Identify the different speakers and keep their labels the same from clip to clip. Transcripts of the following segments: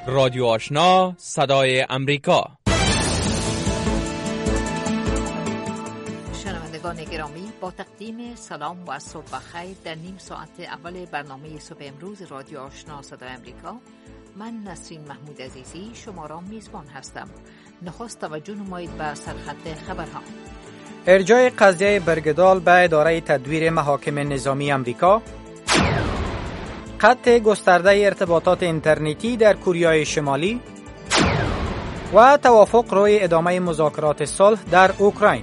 Speaker 1: رادیو آشنا صدای امریکا.
Speaker 2: شنوندگان گرامی، با تقدیم سلام و صبح بخیر در نیم ساعت اول برنامه صبح امروز رادیو آشنا صدای امریکا، من نسرین محمود عزیزی شما را میزبان هستم. نخست توجه نمایید به سرخط خبرها.
Speaker 3: ارجاع قضیه برگدال به اداره تدویر محاکم نظامی امریکا، قطع گسترده ارتباطات اینترنتی در کره شمالی و توافق روی ادامه مذاکرات صلح در اوکراین.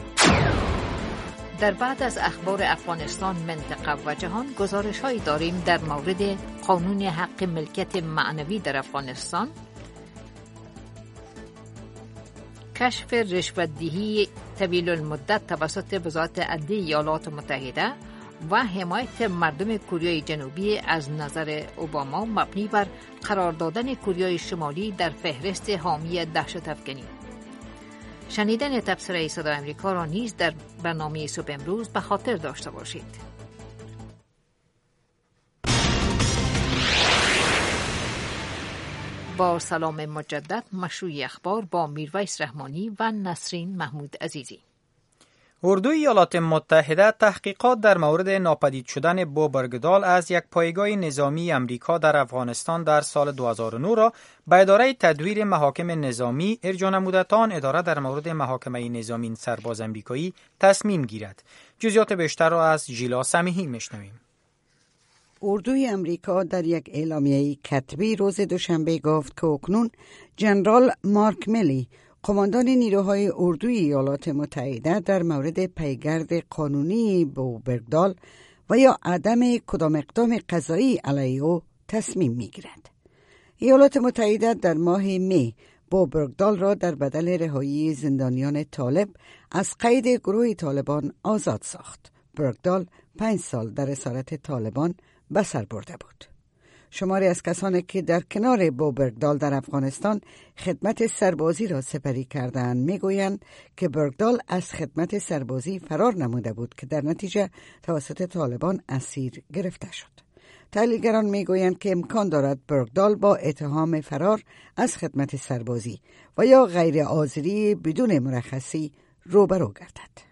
Speaker 2: در بعد از اخبار افغانستان، منطقه و جهان گزارش‌هایی داریم در مورد قانون حق ملکیت معنوی در افغانستان، کشف رشوت‌دهی طویل المدت توسط وزارت عدلیه ایالات متحده و حمایت مردم کره جنوبی از نظر اوباما مبنی بر قرار دادن کره شمالی در فهرست حامی دهشت‌افکنی. شنیدن تبصره صدای امریکا را نیز در برنامه صبح امروز به خاطر داشته باشید. با سلام مجدد، مشروع اخبار با میرویس رحمانی و نسرین محمود عزیزی.
Speaker 3: اردوی ایالات متحده تحقیقات در مورد ناپدید شدن بو برگدال از یک پایگاه نظامی امریکا در افغانستان در سال 2009 را به اداره تدویر محاکم نظامی ارجاع نموده تا آن اداره در مورد محاکمه نظامی سرباز امریکایی تصمیم گیرد. جزئیات بیشتر را از ژیلا سمیحی میشنویم.
Speaker 4: اردوی امریکا در یک اعلامیه کتبی روز دوشنبه گفت که اکنون جنرال مارک میلی، قماندان نیروهای اردوی ایالات متحده، در مورد پیگرد قانونی بو برگدال و یا عدم کدام اقدام قضایی علیه او تصمیم میگیرد. ایالات متحده در ماه می بو برگدال را در بدل رهایی زندانیان طالب از قید گروه طالبان آزاد ساخت. برگدال 5 سال در اسارت طالبان به سر برده بود. شماری از کسانی که در کنار بو برگدال در افغانستان خدمت سربازی را سپری کردند میگویند که برگدال از خدمت سربازی فرار نموده بود که در نتیجه توسط طالبان اسیر گرفته شد. تحلیلگران میگویند که امکان دارد برگدال با اتهام فرار از خدمت سربازی و یا غیر حاضری بدون مرخصی روبرو گردد.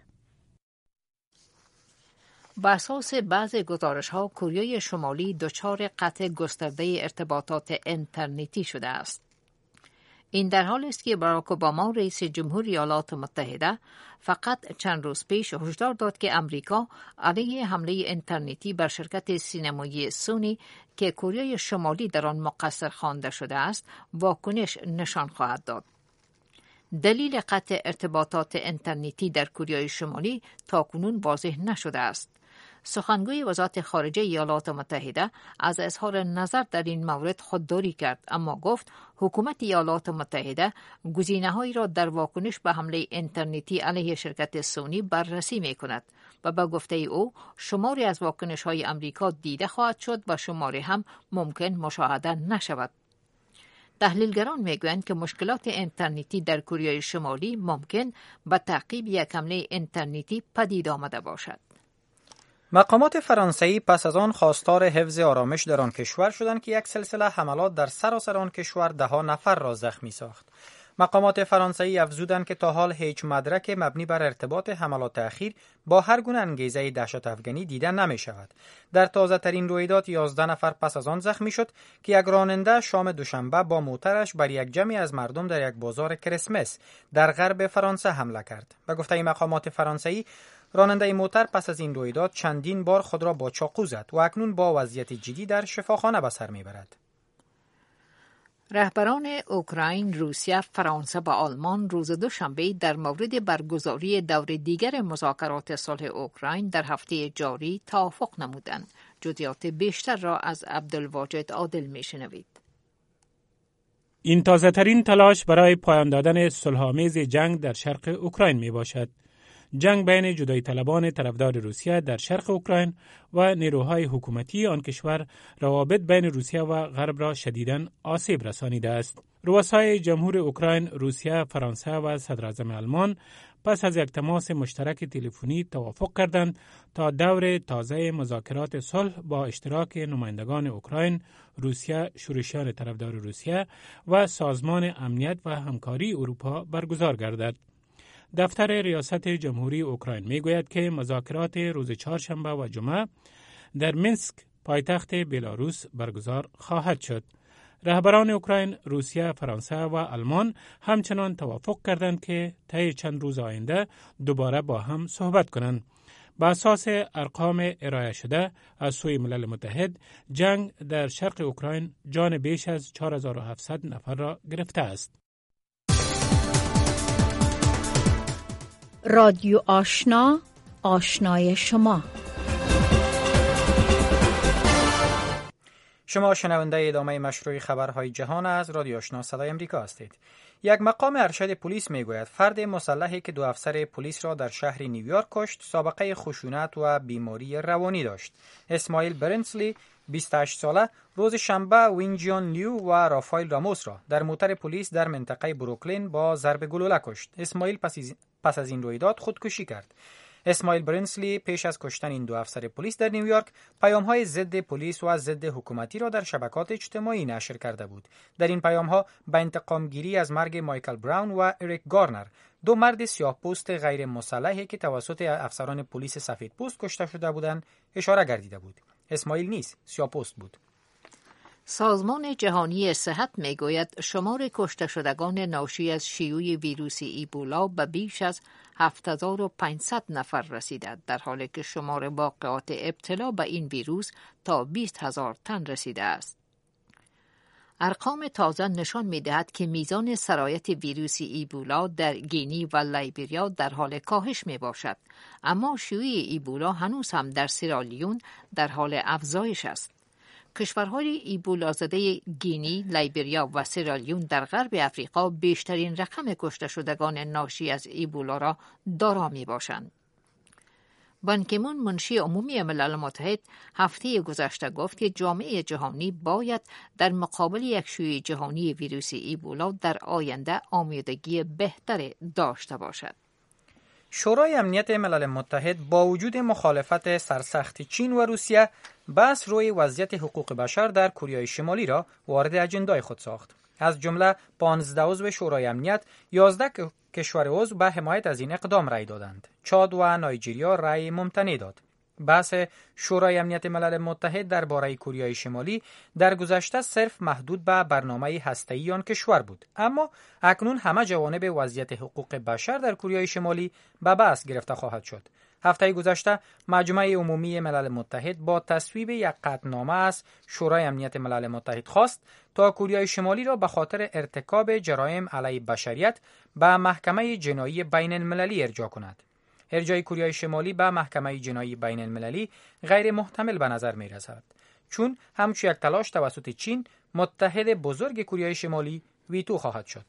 Speaker 2: بر اساس بعض گزارش‌ها، کره شمالی دچار قطع گسترده ارتباطات اینترنتی شده است. این در حالی است که باراک اوباما رئیس جمهور ایالات متحده فقط چند روز پیش هشدار داد که امریکا علیه حمله اینترنتی بر شرکت سینمایی سونی که کره شمالی در آن مقصر خوانده شده است، واکنش نشان خواهد داد. دلیل قطع ارتباطات اینترنتی در کره شمالی تاکنون واضح نشده است. سخنگوی وزارت خارجه ایالات متحده از اظهار نظر در این مورد خودداری کرد، اما گفت حکومت ایالات متحده گزینه‌هایی را در واکنش به حمله اینترنتی علیه شرکت سونی بررسی می‌کند و به گفته او شماری از واکنش‌های امریکا دیده خواهد شد و شماری هم ممکن مشاهده نشود. تحلیلگران میگویند که مشکلات اینترنتی در کره شمالی ممکن به تعقیب یک حمله اینترنتی پدید آمده باشد.
Speaker 3: مقامات فرانسوی پس از آن خواستار حفظ آرامش در آن کشور شدند که یک سلسله حملات در سراسر آن کشور 10 نفر را زخمی ساخت. مقامات فرانسوی افزودند که تا حال هیچ مدرک مبنی بر ارتباط حملات اخیر با هر گونه انگیزه دهشت افغانی دیده نمی شود. در تازه ترین رویداد 11 نفر پس از آن زخمی شد که یک راننده شام دوشنبه با موترش بر یک جمعی از مردم در یک بازار کریسمس در غرب فرانسه حمله کرد. به گفته مقامات فرانسوی، راننده موتر پس از این رویداد چندین بار خود را با چاقو زد و اکنون با وضعیت جدی در شفاخانه به سر میبرد.
Speaker 2: رهبران اوکراین، روسیه، فرانسه و آلمان روز دوشنبه در مورد برگزاری دور دیگر مذاکرات صلح اوکراین در هفته جاری توافق نمودند. جزئیات بیشتر را از عبدالواجد عادل میشنوید.
Speaker 5: این تازه ترین تلاش برای پایان دادن صلح‌آمیز جنگ در شرق اوکراین می باشد. جنگ بین جدایی طلبان طرفدار روسیه در شرق اوکراین و نیروهای حکومتی آن کشور روابط بین روسیه و غرب را شدیداً آسیب رسانیده است. رؤسای جمهور اوکراین، روسیه، فرانسه و صدراعظم آلمان پس از یک تماس مشترک تلفنی توافق کردند تا دور تازه مذاکرات صلح با اشتراک نمایندگان اوکراین، روسیه، شورشیان طرفدار روسیه و سازمان امنیت و همکاری اروپا برگزار گردد. دفتر ریاست جمهوری اوکراین میگوید که مذاکرات روز چهارشنبه و جمعه در مینسک پایتخت بلاروس برگزار خواهد شد. رهبران اوکراین، روسیه، فرانسه و آلمان همچنان توافق کردند که طی چند روز آینده دوباره با هم صحبت کنند. بر اساس ارقام ارائه شده از سوی ملل متحد، جنگ در شرق اوکراین جان بیش از 4700 نفر را گرفته است.
Speaker 2: رادیو آشنا، آشنای شما.
Speaker 3: شما شنونده ادامه مشروع خبرهای جهان از رادیو آشنا صدای امریکا هستید. یک مقام ارشد پلیس میگوید فرد مسلحی که 2 افسر پلیس را در شهر نیویورک کشت سابقه خشونت و بیماری روانی داشت. اسماعیل برنسلی 28 ساله روز شنبه وین جیون لیو و رافائل راموس را در موتر پلیس در منطقه بروکلین با ضرب گلوله کشت. اسماعیل پس از این رویداد خودکشی کرد. اسماعیل برنسلی پیش از کشتن این 2 افسر پلیس در نیویورک پیام‌های ضد پلیس و ضد حکومتی را در شبکات اجتماعی نشر کرده بود. در این پیام‌ها به انتقام‌گیری از مرگ مایکل براون و اریک گارنر، 2 مرد سیاه‌پوست غیر مسلحی که توسط افسران پلیس سفیدپوست کشته شده بودند، اشاره گردیده بود. اسماعیل نیز سیاه‌پوست بود.
Speaker 2: سازمان جهانی صحت میگوید شمار کشته شدگان ناشی از شیوع ویروس ایبولا به بیش از 7500 نفر رسیده، در حالی که شمار واقعات ابتلا به این ویروس تا 20000 تن رسیده است. ارقام تازه نشان می‌دهد که میزان سرایت ویروس ایبولا در گینی و لایبریا در حال کاهش میباشد، اما شیوع ایبولا هنوز هم در سیرالیون در حال افزایش است. کشورهای ایبولا زده گینی، لایبریا و سیرالیون در غرب افریقا بیشترین رقم کشته شدگان ناشی از ایبولا را دارا میباشند. بان کی مون منشی عمومی ملل متحد هفته گذشته گفت که جامعه جهانی باید در مقابل یک شیوع جهانی ویروس ایبولا در آینده آمادگی بهتری داشته باشد.
Speaker 3: شورای امنیت ملل متحد با وجود مخالفت سرسخت چین و روسیه بحث روی وضعیت حقوق بشر در کره شمالی را وارد اجندای خود ساخت. از جمله 15 عضو شورای امنیت 11 کشور عضو به حمایت از این اقدام رأی دادند. چاد و نایجریا رأی ممتنع داد. بحث شورای امنیت ملل متحد درباره کره شمالی در گذشته صرف محدود به برنامه هسته‌ای آن کشور بود، اما اکنون همه جوانب وضعیت حقوق بشر در کره شمالی به بحث گرفته خواهد شد. هفته گذشته مجمع عمومی ملل متحد با تصویب یک قطعنامه از شورای امنیت ملل متحد خواست تا کره شمالی را به خاطر ارتکاب جرایم علیه بشریت به محکمه جنایی بین المللی ارجاع کند. ارجاع کره شمالی به محکمه جنایی بین المللی غیر محتمل به نظر می رسد، چون همچون یک تلاش توسط چین متحد بزرگ کره شمالی ویتو خواهد شد.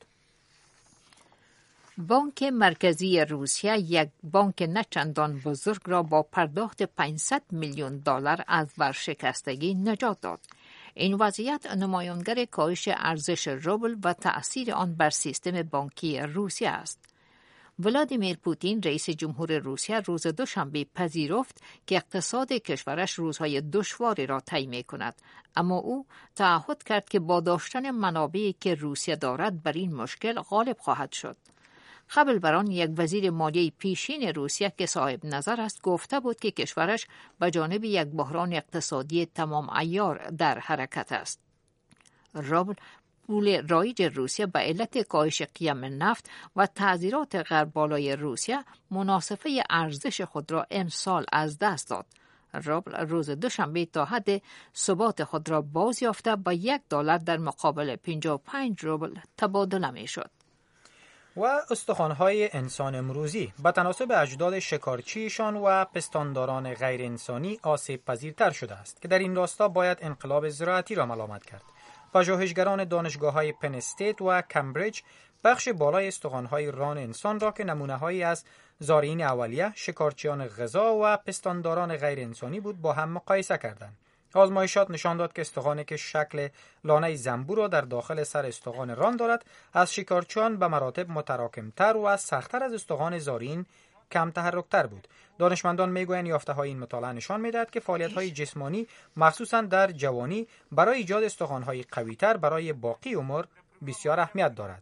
Speaker 2: بانک مرکزی روسیه یک بانک نچندان بزرگ را با پرداخت 500 میلیون دلار از ورشکستگی نجات داد. این وضعیت نمایانگر کاهش ارزش روبل و تأثیر آن بر سیستم بانکی روسیه است. ولادیمیر پوتین رئیس جمهور روسیه روز دوشنبه پذیرفت که اقتصاد کشورش روزهای دشواری را طی می‌کند، اما او تعهد کرد که با داشتن منابعی که روسیه دارد بر این مشکل غالب خواهد شد. قبل بر آن یک وزیر مالیه پیشین روسیه که صاحب نظر است گفته بود که کشورش به جانب یک بحران اقتصادی تمام عیار در حرکت است. روبل، پول رایج روسیه به علت کاهش قیمت نفت و تعذیرات غرب بالای روسیه مناسبه ارزش خود را امسال از دست داد. روبل روز دوشنبه تا حد ثبات خود را باز یافته با $1 در مقابل 55 روبل تبادله می شد.
Speaker 3: و استخوان‌های انسان امروزی به تناسب اجداد شکارچیشان و پستانداران غیر انسانی آسیب پذیرتر شده است که در این راستا باید انقلاب زراعتی را ملامت کرد. پژوهشگران دانشگاه‌های پن استیت و کمبریج بخش بالای استخوان‌های ران انسان را که نمونه‌هایی از زارعین اولیه، شکارچیان غذا و پستانداران غیر انسانی بود با هم مقایسه کردند. آزمایشات نشان داد که استخوانی که شکل لانه زنبور را در داخل سر استخوان ران دارد از شکارچیان به مراتب متراکمتر و از سخت‌تر از استخوان زارین کم تحرکتر بود. دانشمندان میگویند یافته‌های این مطالعه نشان می‌دهد که فعالیت‌های جسمانی مخصوصاً در جوانی برای ایجاد استخوان‌های قوی‌تر برای باقی عمر بسیار اهمیت دارد.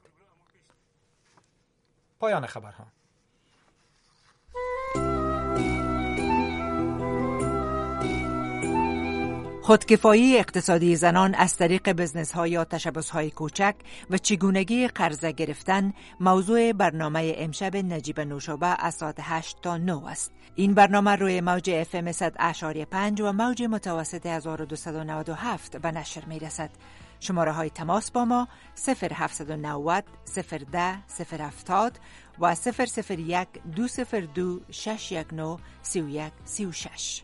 Speaker 3: پایان خبرها.
Speaker 2: خودکفایی اقتصادی زنان از طریق بزنس‌ها یا تشبث‌های کوچک و چگونگی قرضه گرفتن موضوع برنامه امشب نجیب نوشابه از ساعت 8 تا 9 است. این برنامه روی موج FM 100.5 و موج متوسط 1297 به نشر می‌رسد. شماره های تماس با ما 0790 010 070 و 001 202 619 3136.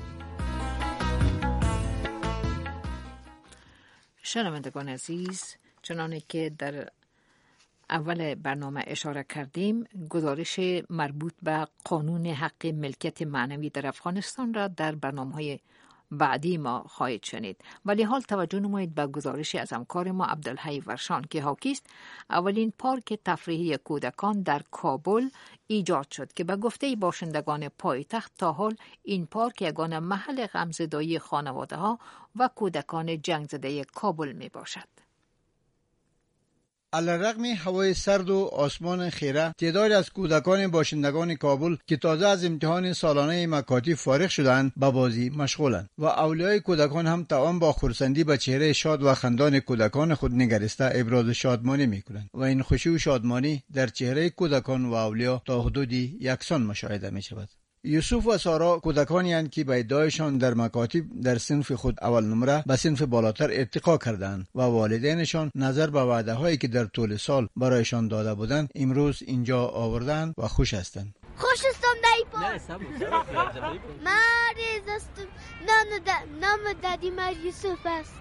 Speaker 6: شنوندگان عزیز، چنانه که در اول برنامه اشاره کردیم، گزارش مربوط به قانون حق ملکیت معنوی در افغانستان را در برنامه‌های بعدی ما خواهید شنید. ولی حال توجه نمایید به گزارشی از همکار ما عبدالحی ورشان که حاکی است اولین پارک تفریحی کودکان در کابل ایجاد شد که به گفته باشندگان پایتخت تا حال این پارک یگانه محل غمزدایی خانواده‌ها و کودکان جنگ زده کابل می باشد.
Speaker 7: علیرغم هوای سرد و آسمان خیره، تعدادی از کودکان باشندگان کابل که تازه از امتحان سالانه مکاتب فارغ شدند به بازی مشغولند و اولیای کودکان هم توان با خرسندی به چهره شاد و خندان کودکان خود نگریسته ابراز شادمانی میکنند و این خوشی و شادمانی در چهره کودکان و اولیا تا حدودی یکسان مشاهده می شود. یوسف و سارا کودکانی هستند که به ادعایشان در مکاتب در صنف خود اول نمره به صنف بالاتر ارتقا کردند و والدینشان نظر به وعده هایی که در طول سال برایشان داده بودند امروز اینجا آوردند و خوش هستند.
Speaker 8: خوش هستم دایی مریض هستم. نام دادی من یوسف است.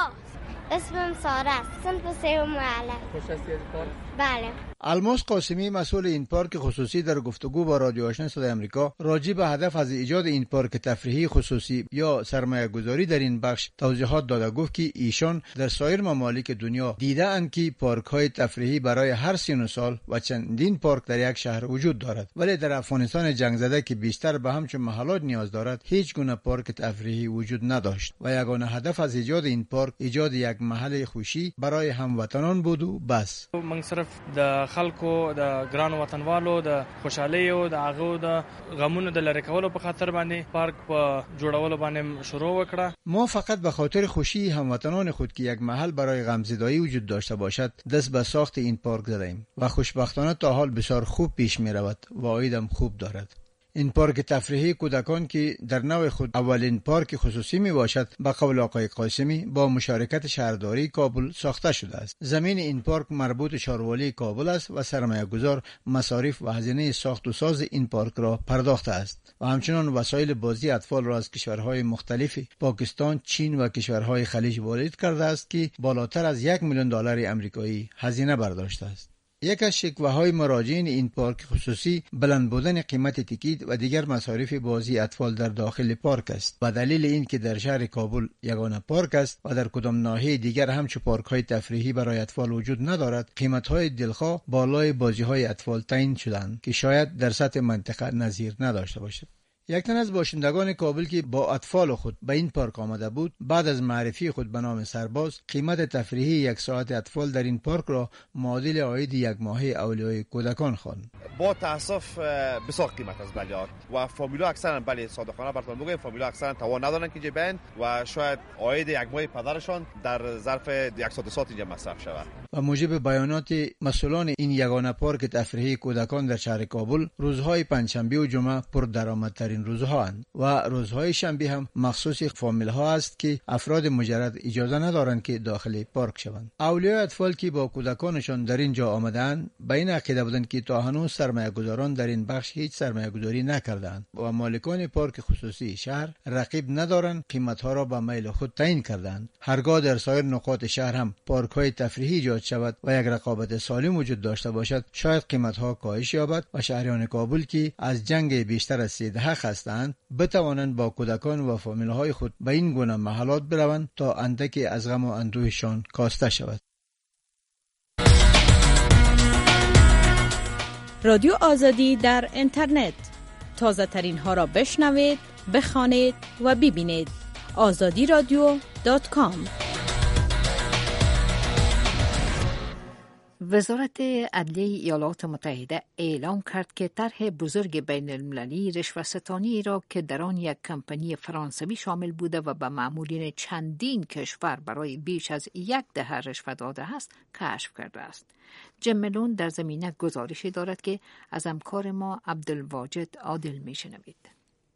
Speaker 8: اسمم سارا است. صنف سوم معلم. خوش هستی از پارک؟ بله.
Speaker 7: الماس قاسمی مسئول این پارک خصوصی در گفتگو با رادیو آشنا صدای آمریکا راجع به هدف از ایجاد این پارک تفریحی خصوصی یا سرمایه گذاری در این بخش توضیحات داده. گفت که ایشان در سایر ممالک دنیا دیده اند که پارک های تفریحی برای هر سن و سال و چندین پارک در یک شهر وجود دارد، ولی در افغانستان جنگ زده که بیشتر به همچون محلات نیاز دارد هیچ گونه پارک تفریحی وجود نداشت و یگانه هدف از ایجاد این پارک ایجاد یک محل خوشی برای هموطنان بود و بس.
Speaker 9: من صرف د خلکو د ګران وطنوالو د خوشحالۍ او د هغه د غمونو د لری کولو په خاطر باندې پارک په جوړولو باندې شروع وکړه.
Speaker 7: ما فقط به خاطر خوشی هموطنان خود که یک محل برای غمزدایی وجود داشته باشد دست به ساخت این پارک زدیم و خوشبختانه تا حال بسیار خوب پیش می رود و عایدم خوب دارد. این پارک تفریحی کودکان که در نوع خود اولین پارک خصوصی می باشد به قول آقای قاسمی با مشارکت شهرداری کابل ساخته شده است. زمین این پارک مربوط شهروالی کابل است و سرمایه گذار مصارف و هزینه ساخت و ساز این پارک را پرداخته است و همچنان وسایل بازی اطفال را از کشورهای مختلف پاکستان، چین و کشورهای خلیج وارد کرده است که بالاتر از $1 میلیون آمریکایی هزینه برداشته است. یک از شکوه‌های مراجعین این پارک خصوصی بلند بودن قیمت تیکیت و دیگر مصارف بازی اطفال در داخل پارک است و دلیل این که در شهر کابل یگانه پارک است و در کدام ناحیه دیگر همچون پارک‌های تفریحی برای اطفال وجود ندارد، قیمت‌های دلخواه بالای بازی‌های اطفال تعیین شدند که شاید در سطح منطقه نظیر نداشته باشد. یک تن از باشندگان کابل که با اطفال خود به این پارک آمده بود بعد از معرفی خود به نام سرباز قیمت تفریحی 1 ساعت اطفال در این پارک را معادل عاید 1 ماهه اولیای کودکان خواند.
Speaker 10: با تاسف بسیار قیمت است بلیات و فامیلا اکثرا بله صادقانه براتون بگم فامیلا اکثرا توان ندارن که جبند و شاید عاید 1 ماه پدرشان در ظرف 1 ساعت 2 ساعت اینجا مصرف شود. و
Speaker 7: موجب بیانات مسئولان این یگانه پارک تفریحی کودکان در شهر کابل روزهای پنجشنبه و جمعه پر درآمدترین روزها اند و روزهای شنبه هم مخصوص فامیل ها است که افراد مجرد اجازه ندارند که داخل پارک شوند. اولیای اطفال که با کودکانشان در اینجا آمدند به این عقیده بودند که تا هنوز سرمایه گذاران در این بخش هیچ سرمایه گذاری نکردند و مالکان پارک خصوصی شهر رقیب ندارند، قیمت ها را به میل خود تعیین کردند. هرگاه در سایر نقاط شهر هم پارک های تفریحی ایجاد شود و یک رقابت سالم وجود داشته باشد، شاید قیمت‌ها کاهش یابد و شهریان کابل که از جنگ بیشتر از 3 دهه خسته‌اند بتوانند با کودکان و فامیل‌های خود به این گونه محلات بروند تا اندکی از غم و اندوهشان کاسته شود.
Speaker 11: رادیو آزادی در اینترنت، تازه ترین ها را بشنوید، بخوانید و ببینید. azadiradio.com.
Speaker 2: وزارت عدلیه ایالات متحده اعلام کرد که طرح بزرگ بین المللی رشوه‌ستانی را که در آن یک کمپانی فرانسوی شامل بوده و به مامورین چندین کشور برای بیش از 1 دهه رشوه داده است کشف کرده است. جیم ملون در زمینه گزارشی دارد که از همکار ما عبدالواجد عادل میشنوید.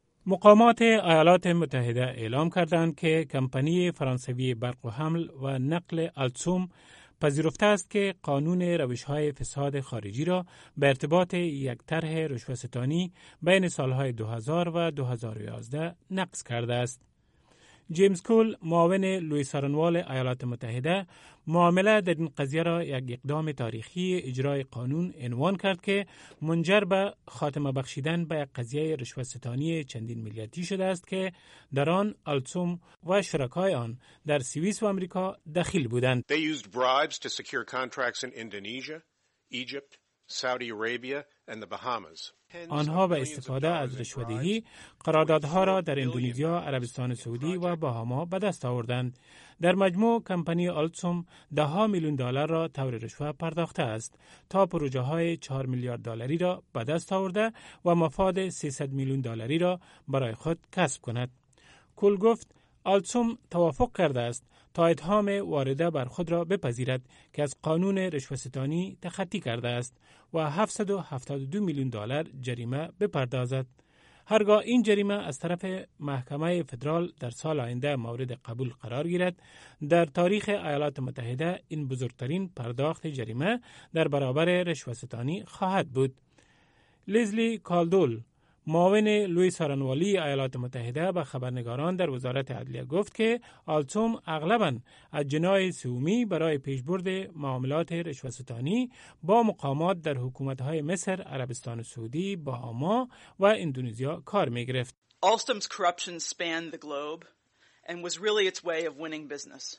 Speaker 5: مقامات ایالات متحده اعلام کردند که کمپانی فرانسوی برق و حمل و نقل آلتسوم پذیرفته است که قانون روش‌های فساد خارجی را به ارتباط یک طرح رشوه‌ستانی بین سالهای 2000 و 2011 نقض کرده است. جیمز کول، معاون لوئیس آرنوال ایالات متحده، معامله در این قضیه را یک اقدام تاریخی اجرای قانون عنوان کرد که منجر به خاتمه بخشیدن به یک قضیه رشوه‌ستانی چندین میلیاردی شده است که در آن آلتسوم و شرکای آن در سوئیس و آمریکا دخیل بودند.
Speaker 12: They used bribes to secure contracts in Indonesia, Egypt, Saudi Arabia and the Bahamas.
Speaker 5: آنها به استفاده از رشوه‌دهی قراردادها را در اندونزیا، عربستان سعودی و باهاما به دست آوردند. در مجموع کمپانی آلتسوم $10 میلیون را طور رشوه پرداخته است تا پروژه‌های 4 میلیارد دلاری را به دست آورده و مفاد 300 میلیون دلاری را برای خود کسب کند. کول گفت آلتسوم توافق کرده است تا اتهام وارده بر خود را بپذیرد که از قانون رشوه‌ستانی تخطی کرده است و 772 میلیون دلار جریمه بپردازد. هرگاه این جریمه از طرف محکمه فدرال در سال آینده مورد قبول قرار گیرد، در تاریخ ایالات متحده این بزرگترین پرداخت جریمه در برابر رشوه‌ستانی خواهد بود. لیزلی کالدول، معاون لوئیس آرنوالی ایالات متحده، به خبرنگاران در وزارت عدلیه گفت که آلتسوم اغلباً از جناح سومی برای پیشبرد معاملات رشوه‌ستانی با مقامات در حکومت‌های مصر، عربستان سعودی، باهاما و اندونزیا کار می‌گرفت.
Speaker 13: Alstom's corruption spanned the globe and was really its way of winning business.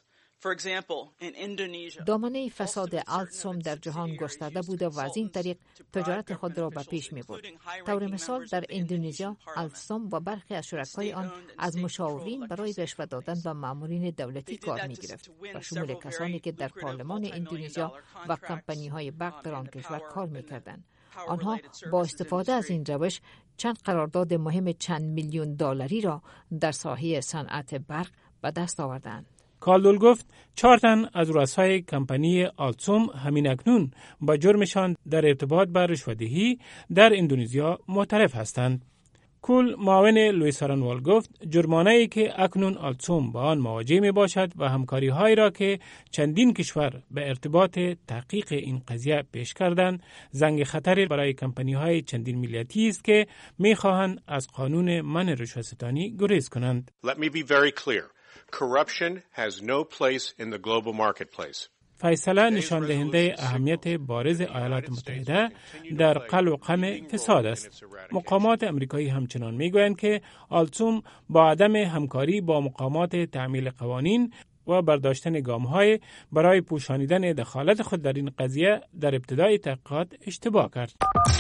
Speaker 2: دامنه فساد آلتسوم در جهان گسترده بوده و از این طریق تجارت خود را به پیش می برد. طور مثال در اندونزیا آلتسوم و برخی از شرکای آن از مشاورین برای رشوه دادن به مامورین دولتی کار می گرفت و شمول کسانی که در پارلمان اندونزیا و کمپانی های برق در آن کشور کار می کردند. آنها با استفاده از این روش چند قرارداد مهم چند میلیون دلاری را در ساحه صنعت برق به دست آوردند.
Speaker 5: کالدول گفت 4 تن از رؤسای کمپانی آلتسوم همین اکنون با جرمشان در ارتباط با رشوه‌دهی در اندونزیا معترف هستند. کول، معاون لوئیس آرنوال گفت جرمانه‌ای که اکنون آلتسوم با آن مواجه می باشد و همکاری‌هایی را که چندین کشور به ارتباط تحقیق این قضیه پیش کردند، زنگ خطری برای کمپانی‌های چندین ملیتی است که می‌خواهند از قانون منع رشوه‌ستانی گریز کنند.
Speaker 12: Let me be very clear. Corruption has no place in the global marketplace.
Speaker 5: فیصله نشان دهنده اهمیت بارز ایالات متحده در قلع و قمع فساد است. مقامات امریکایی همچنان میگویند که آلتسوم با عدم همکاری با مقامات تعمیل قوانین و برداشتن گام‌های برای پوشانیدن دخالت خود در این قضیه در ابتدای تحقیقات اشتباه کرد.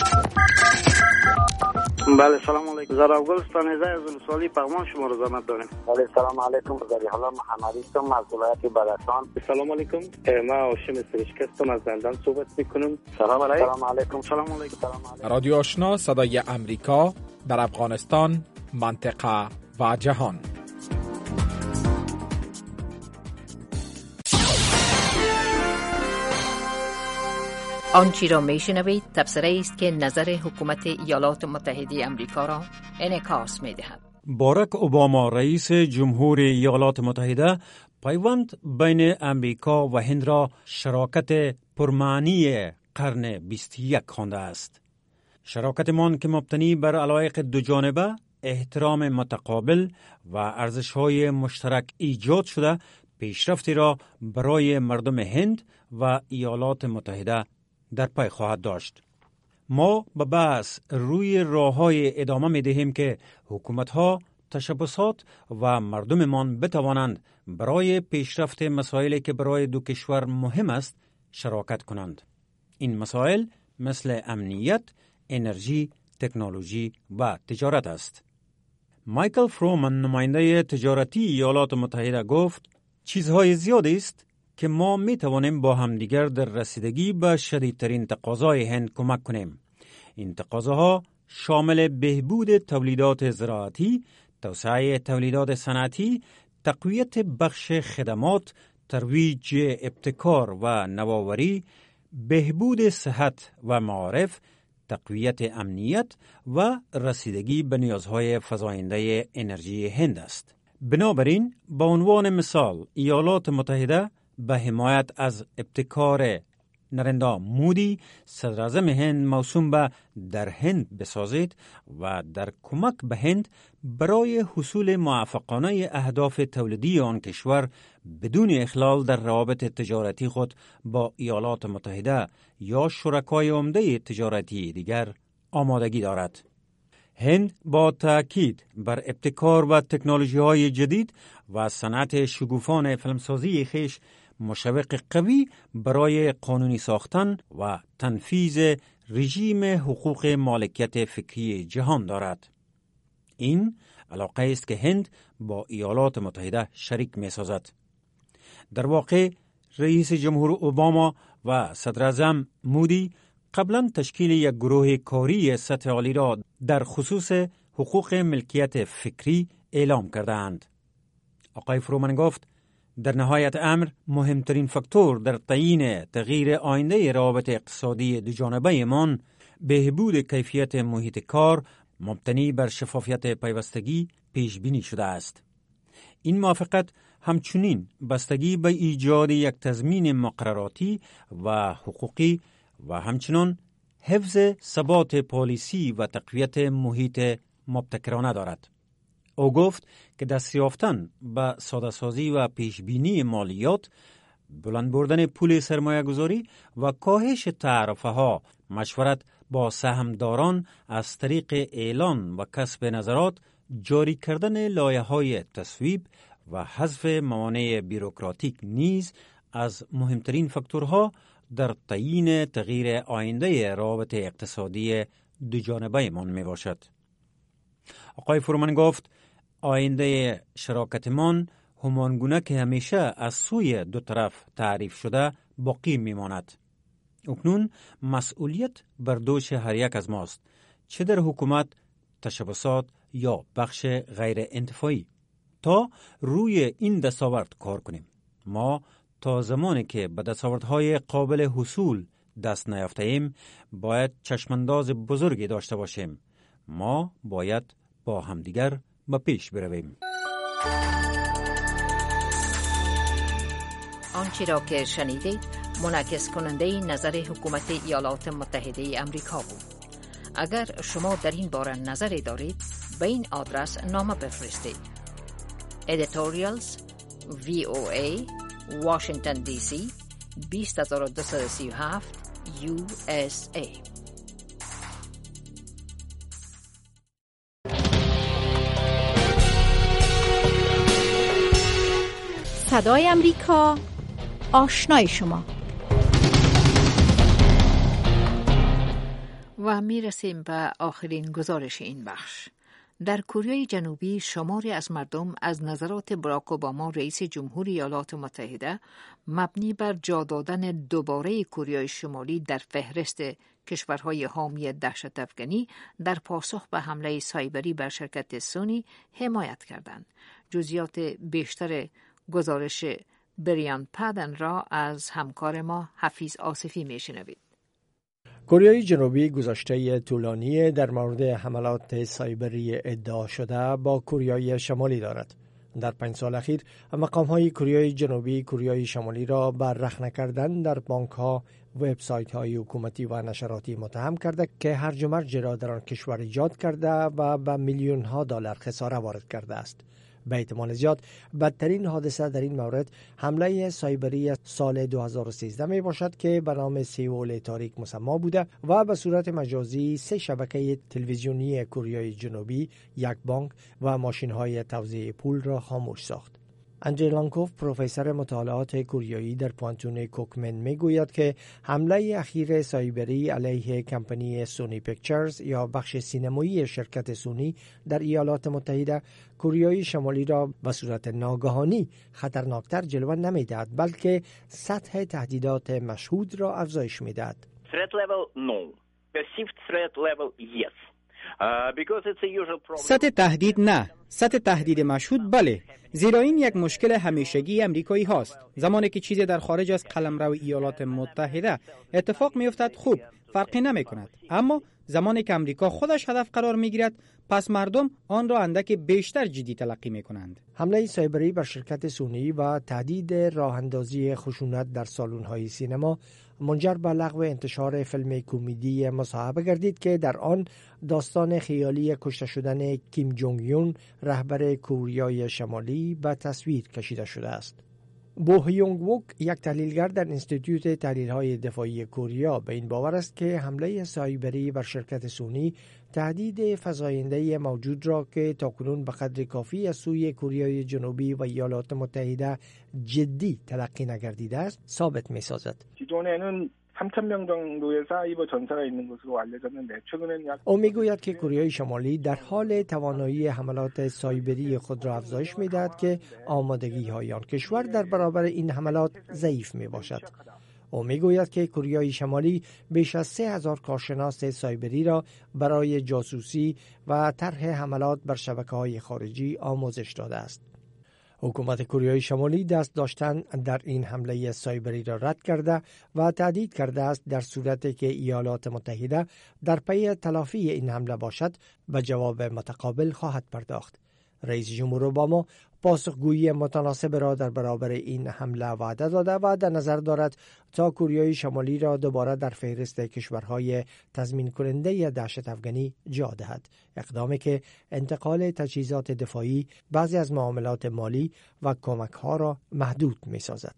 Speaker 14: بله، سلام علیکم. زراوگل استانیزه از سوالی پیغام شما رو زحمت داریم.
Speaker 15: بله، سلام علیکم. ذریح‌الله محمدی هستم از ولایت بدخشان.
Speaker 14: سلام علیکم. من هاشم سرشک هستم از زندان صحبت می‌کنم.
Speaker 15: سلام علیکم.
Speaker 14: سلام علیکم. سلام علیکم.
Speaker 1: رادیو آشنا صدای امریکا در افغانستان، منطقه و جهان.
Speaker 2: آنچه را میشنوید تبصره است که نظر حکومت ایالات متحده امریکا را انعکاس می‌دهد.
Speaker 16: باراک اوباما رئیس جمهور ایالات متحده پیوند بین امریکا و هند را شراکت پرمعنی قرن 21 خوانده است. شراکتمان که مبتنی بر علایق دوجانبه، احترام متقابل و ارزش‌های مشترک ایجاد شده، پیشرفتی را برای مردم هند و ایالات متحده در پی خواهد داشت. ما به بحث روی راه‌های ادامه می‌دهیم که حکومت‌ها، تشبثات و مردممان بتوانند برای پیشرفت مسائلی که برای دو کشور مهم است شراکت کنند. این مسائل مثل امنیت، انرژی، تکنولوژی و تجارت است. مایکل فرومن، نماینده تجارتی ایالات متحده، گفت چیزهای زیادی است که ما می توانیم با همدیگر در رسیدگی به شدیدترین تقاضای هند کمک کنیم. این تقاضاها شامل بهبود تولیدات زراعتی، توسعه تولیدات صنعتی، تقویت بخش خدمات، ترویج ابتکار و نوآوری، بهبود صحت و معارف، تقویت امنیت و رسیدگی به نیازهای فزاینده انرژی هند است. بنابراین به عنوان مثال ایالات متحده به حمایت از ابتکار نرندرا مودی صدراعظم هند موسوم به در هند بسازید و در کمک به هند برای حصول موفقانه اهداف تولیدی آن کشور بدون اخلال در روابط تجارتی خود با ایالات متحده یا شرکای عمده تجارتی دیگر آمادگی دارد. هند با تأکید بر ابتکار و تکنولوژی‌های جدید و صنعت شگوفان فیلمسازی خویش مشوق قوی برای قانونی ساختن و تنفیذ رژیم حقوق مالکیت فکری جهان دارد. این علاقه است که هند با ایالات متحده شریک می سازد. در واقع رئیس جمهور اوباما و صدراعظم مودی قبلا تشکیل یک گروه کاری سطح عالی را در خصوص حقوق ملکیت فکری اعلام کردند. آقای فرومن گفت در نهایت امر مهمترین فاکتور در تعیین تغییر آینده روابط اقتصادی دوجانبه ایمان بهبود کیفیت محیط کار مبتنی بر شفافیت پیوستگی پیش بینی شده است. این موافقت همچنین بستگی به ایجاد یک تضمین مقرراتی و حقوقی و همچنان حفظ ثبات پالیسی و تقویت محیط مبتکرانه دارد. او گفت که دست یافتن به ساده‌سازی و پیشبینی مالیات، بلند بردن پول سرمایه گذاری و کاهش تعرفه ها، مشورت با سهامداران از طریق اعلان و کسب نظرات، جاری کردن لایحه‌های تصویب و حذف موانع بیروکراتیک نیز از مهمترین فاکتورها در تعیین تغییر آینده روابط اقتصادی دوجانبه من می باشد. آقای فرومن گفت آینده شراکتمان همانگونه که همیشه از سوی دو طرف تعریف شده باقی می ماند. اکنون مسئولیت بر دوش هر یک از ماست، چه در حکومت، تشبثات یا بخش غیر انتفاعی، تا روی این دستاورد کار کنیم. ما تا زمانی که به دستاوردهای قابل حصول دست نیافته ایم باید چشمانداز بزرگی داشته باشیم. ما باید با همدیگر به پیش برویم.
Speaker 2: آنچه را که شنیدید منعکس کننده نظر حکومت ایالات متحده امریکا بود. اگر شما در این باره نظری دارید به این آدرس نامه بفرستید. Editorials VOA Washington DC 20237 USA.
Speaker 11: صدای امریکا، آشنای شما.
Speaker 2: و می رسیم به آخرین گزارش این بخش. در کره جنوبی شماری از مردم از نظرات باراک اوباما رئیس جمهوری ایالات متحده مبنی بر جا دادن دوباره کره شمالی در فهرست کشورهای حامی دهشت افکنی در پاسخ به حمله سایبری بر شرکت سونی حمایت کردند. جزئیات بیشتر گزارش بریان پدن را از همکار ما حفیظ آصفی میشنوید.
Speaker 17: کره جنوبی گذشته طولانی در مورد حملات سایبری ادعا شده با کره شمالی دارد. در 5 سال اخیر مقام‌های کره جنوبی کره شمالی را بر رخنه کردن در بانک‌ها، وبسایت‌های حکومتی و نشراتی متهم کرده که هرج و مرج را در آن کشور ایجاد کرده و به میلیون‌ها دلار خساره وارد کرده است. به احتمال زیاد بدترین حادثه در این مورد حمله سایبری سال 2013 می باشد که به نام سئول تاریک مسما بوده و به صورت مجازی 3 شبکه تلویزیونی کره جنوبی، یک بانک و ماشین‌های توزیع پول را خاموش ساخت. اندری لانکوف، پروفسور مطالعات کوریایی در پوانتون کوکمن، میگوید که حمله اخیر سایبری علیه کمپانی سونی پیکچرز یا بخش سینمایی شرکت سونی در ایالات متحده کره شمالی را به صورت ناگهانی خطرناکتر جلوه نمی‌دهد، بلکه سطح تهدیدات مشهود را افزایش می‌دهد.
Speaker 18: Threat level no. Perceived threat level yes.
Speaker 3: سطح تهدید نه، سطح تهدید مشهود بله، زیرا این یک مشکل همیشگی امریکایی هاست. زمانی که چیزی در خارج از قلمرو ایالات متحده اتفاق می افتد خوب فرقی نمی کند، اما زمانی که امریکا خودش هدف قرار می گیرد پس مردم آن را اندک بیشتر جدی تلقی می کنند.
Speaker 17: حمله سایبری بر شرکت سونی و تهدید راه اندازی خشونت در سالن‌های سینما منجر به لغو انتشار فیلم کمدی مصاحبه گردید که در آن داستان خیالی کشته شدن کیم جونگ یون رهبر کره شمالی به تصویر کشیده شده است. بو هیونگ ووک، یک تحلیلگر در انستیتوت تحلیل‌های دفاعی کره، به این باور است که حمله سایبری بر شرکت سونی تهدید فزاینده موجود را که تاکنون به قدر کافی از سوی کره جنوبی و ایالات متحده جدی تلقی نگردیده است ثابت می‌سازد. او میگوید که کره شمالی در حال توانایی حملات سایبری خود را افزایش می‌دهد که آمادگی‌های آن کشور در برابر این حملات ضعیف میباشد. او میگوید که کره شمالی بیش از 3000 کارشناس سایبری را برای جاسوسی و طرح حملات بر شبکه‌های خارجی آموزش داده است. حکومت کره شمالی دست داشتن در این حمله سایبری را رد کرده و تهدید کرده است در صورتی که ایالات متحده در پی تلافی این حمله باشد به جواب متقابل خواهد پرداخت. رئیس جمهور اوباما پاسخگویی متناسب را در برابر این حمله وعده داده و در نظر دارد تا کره شمالی را دوباره در فهرست کشورهای تضمین کننده دهشت افغانی جا دهد، اقدامی که انتقال تجهیزات دفاعی، بعضی از معاملات مالی و کمک‌ها را محدود می‌سازد.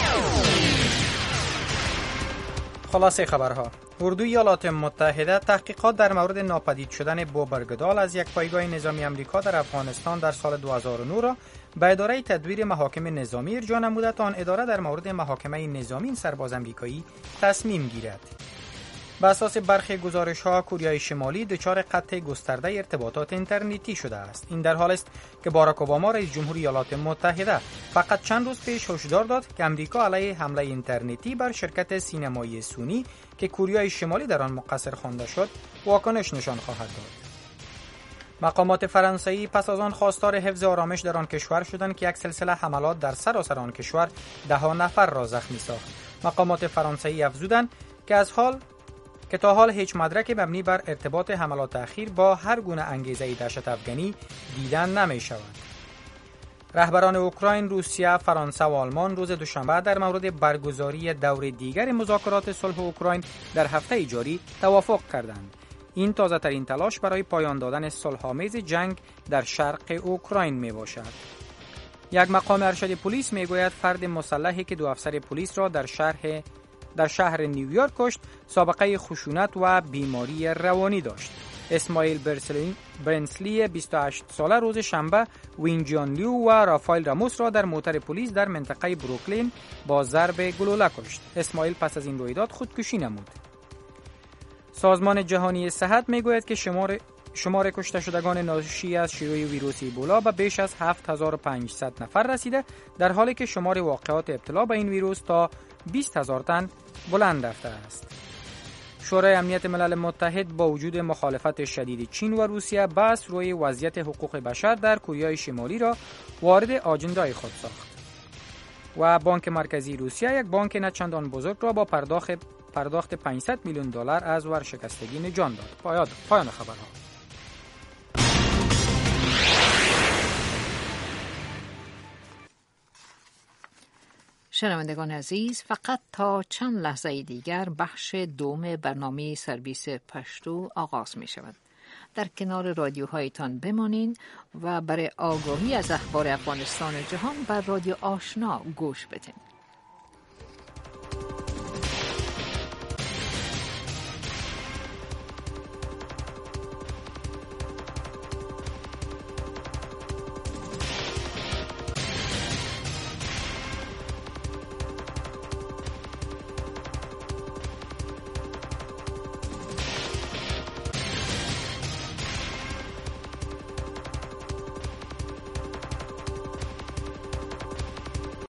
Speaker 3: خلاصه خبرها: اردوی ایالات متحده تحقیقات در مورد ناپدید شدن بو برگدال از یک پایگاه نظامی آمریکا در افغانستان در سال 2009 را به اداره تدبیر محاکم نظامی ارجاع نموده تا آن اداره در مورد محاکمه نظامی این سرباز آمریکایی تصمیم گیرد. بر اساس برخی گزارش‌ها کره شمالی دچار قطع گسترده ارتباطات اینترنتی شده است. این در حال است که باراک اوباما رئیس جمهور ایالات متحده فقط چند روز پیش هشدار داد که امریکا علیه حمله اینترنتی بر شرکت سینمایی سونی که کره شمالی در آن مقصر خوانده شد واکنش نشان خواهد داد. مقامات فرانسوی پس از آن خواستار حفظ آرامش در آن کشور شدند که یک سلسله حملات در سراسر آن کشور 10 نفر را زخمی ساخت. مقامات فرانسوی افزودند که تا حال هیچ مدرک مبنی بر ارتباط حملات اخیر با هر گونه انگیزه دهشت افغانی دیدن نمی شود. رهبران اوکراین، روسیه، فرانسه و آلمان روز دوشنبه در مورد برگزاری دور دیگر مذاکرات صلح اوکراین در هفته جاری توافق کردند. این تازه ترین تلاش برای پایان دادن صلح‌آمیز جنگ در شرق اوکراین می باشد. یک مقام ارشد پلیس می گوید فرد مسلحی که 2 افسر پلیس را در شهر نیویورک کشت سابقه خشونت و بیماری روانی داشت. اسماعیل برنسلی 28 ساله روز شنبه وین جان لیو و رافائل راموس را در موتر پلیس در منطقه بروکلین با ضرب گلوله کشت. اسماعیل پس از این رویداد خودکشی نمود. سازمان جهانی صحت میگوید که شمار کشته شدگان ناشی از شیوع ویروس ایبولا به بیش از 7500 نفر رسیده، در حالی که شمار واقعات ابتلا به این ویروس تا 20000 تن بلند رفته است. شورای امنیت ملل متحد با وجود مخالفت شدید چین و روسیه بحث روی وضعیت حقوق بشر در کره شمالی را وارد آجندای خود ساخت. و بانک مرکزی روسیه یک بانک نه چندان بزرگ را با پرداخت 500 میلیون دلار از ورشکستگی نجات داد. پایان خبرها.
Speaker 2: شنوندگان عزیز، فقط تا چند لحظه دیگر بخش دوم برنامه سرویس پشتو آغاز می شود. در کنار رادیوهایتان بمانین و برای آگاهی از اخبار افغانستان و جهان بر رادیو آشنا گوش بدین.